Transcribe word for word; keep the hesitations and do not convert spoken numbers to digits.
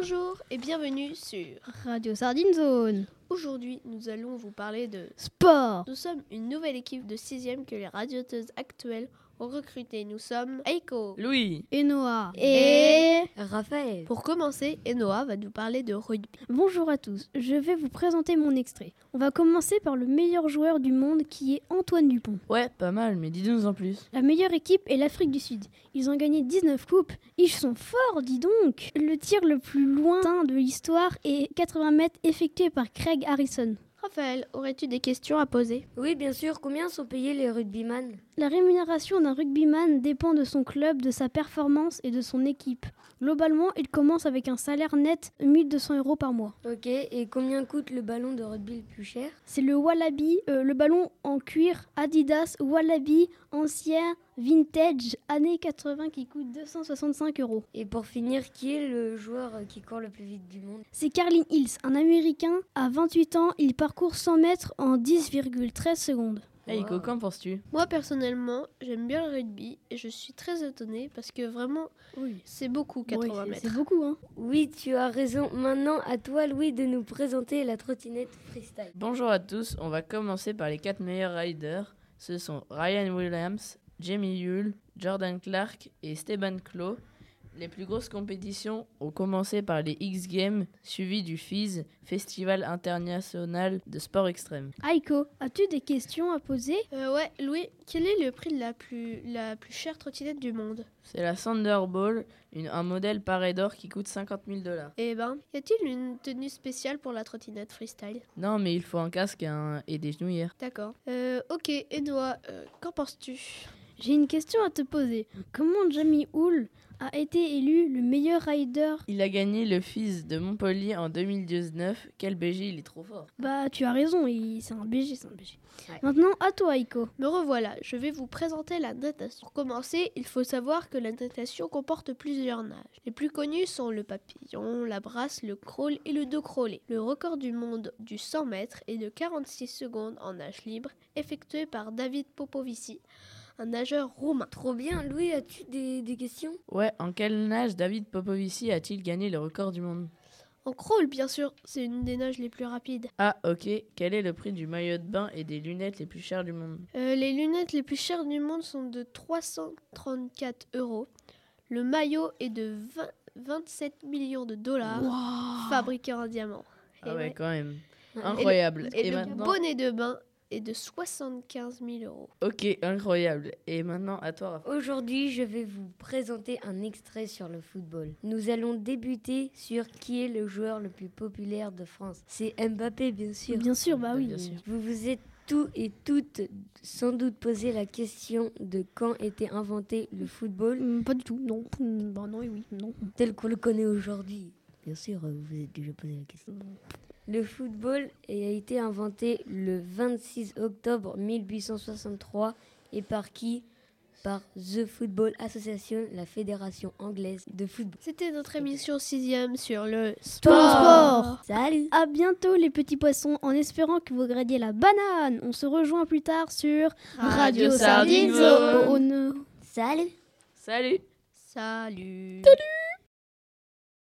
Bonjour et bienvenue sur Radio Sardine Zone. Aujourd'hui, nous allons vous parler de sport. Nous sommes une nouvelle équipe de sixième que les radioteuses actuelles ont recruté. Nous sommes Aiko, Louis et Noah et Raphaël. Pour commencer, Enoa va nous parler de rugby. Bonjour à tous, je vais vous présenter mon extrait. On va commencer par le meilleur joueur du monde qui est Antoine Dupont. Ouais, pas mal, mais dis-nous en plus. La meilleure équipe est l'Afrique du Sud. Ils ont gagné dix-neuf coupes. Ils sont forts, dis donc. Le tir le plus lointain de l'histoire est quatre-vingts mètres effectué par Craig Harrison. Raphaël, aurais-tu des questions à poser? Oui, bien sûr. Combien sont payés les rugbyman? La rémunération d'un rugbyman dépend de son club, de sa performance et de son équipe. Globalement, il commence avec un salaire net de mille deux cents euros par mois. Ok, et combien coûte le ballon de rugby le plus cher? C'est le Wallaby, euh, le ballon en cuir Adidas Wallaby ancien vintage années quatre-vingts qui coûte deux cent soixante-cinq euros. Et pour finir, qui est le joueur qui court le plus vite du monde? C'est Carlin Hills, un Américain. À vingt-huit ans, il parcourt cent mètres en dix virgule treize secondes. Hey, Iko, qu'en penses-tu? Moi, personnellement, j'aime bien le rugby et je suis très étonnée parce que vraiment, Oui, c'est beaucoup, quatre-vingts c'est, mètres. c'est beaucoup, hein. Oui, tu as raison. Maintenant, à toi, Louis, de nous présenter la trottinette freestyle. Bonjour à tous, on va commencer par les quatre meilleurs riders. Ce sont Ryan Williams, Jamie Hull, Jordan Clark et Steban Klo. Les plus grosses compétitions ont commencé par les X Games, suivis du F I S, Festival international de sport extrême. Aiko, as-tu des questions à poser? Euh, ouais, Louis, quel est le prix de la plus, la plus chère trottinette du monde? C'est la Thunderball, une, un modèle paré d'or qui coûte cinquante mille dollars. Eh ben, y a-t-il une tenue spéciale pour la trottinette freestyle? Non, mais il faut un casque et, un, et des genouillères. D'accord. Euh, ok, Enoa, euh, qu'en penses-tu? J'ai une question à te poser. Comment Jamie Hull a été élu le meilleur rider? Il a gagné le F I S de Montpellier en deux mille dix-neuf. Quel B G, il est trop fort. Bah, tu as raison, il... c'est un B G, c'est un B G. Ouais. Maintenant, à toi, Aiko. Me revoilà, je vais vous présenter la natation. Pour commencer, il faut savoir que la natation comporte plusieurs nages. Les plus connus sont le papillon, la brasse, le crawl et le dos crawlé. Le record du monde du cent mètres est de quarante-six secondes en nage libre, effectué par David Popovici, un nageur roumain. Trop bien. Louis, as-tu des, des questions? Ouais, en quelle nage David Popovici a-t-il gagné le record du monde? En crawl, bien sûr, c'est une des nages les plus rapides. Ah, ok. Quel est le prix du maillot de bain et des lunettes les plus chères du monde? Euh, les lunettes les plus chères du monde sont de trois cent trente-quatre euros. Le maillot est de vingt, vingt-sept millions de dollars, Wow. fabriqué en diamant. Ah Et ouais, ouais. quand même. Et Incroyable. Et, Et le maintenant... bonnet de bain est de soixante-quinze mille euros. Ok, incroyable. Et maintenant, à toi, Raphaël. Aujourd'hui, je vais vous présenter un extrait sur le football. Nous allons débuter sur qui est le joueur le plus populaire de France. C'est Mbappé, bien sûr. Bien sûr, bah oui. Bien sûr. Vous vous êtes tous et toutes sans doute posé la question de quand était inventé le football Hum, pas du tout, non. Hum, bah non et oui, non. tel qu'on le connaît aujourd'hui. Bien sûr, vous vous êtes déjà posé la question. Le football a été inventé le vingt-six octobre mille huit cent soixante-trois et par qui? Par The Football Association, la fédération anglaise de football. C'était notre émission sixième sur le Sport. sport. Salut! À bientôt les petits poissons, en espérant que vous gradiez la banane. On se rejoint plus tard sur Radio Sardine Zone. Zone. Oh, no. Salut! Salut! Salut. Salut.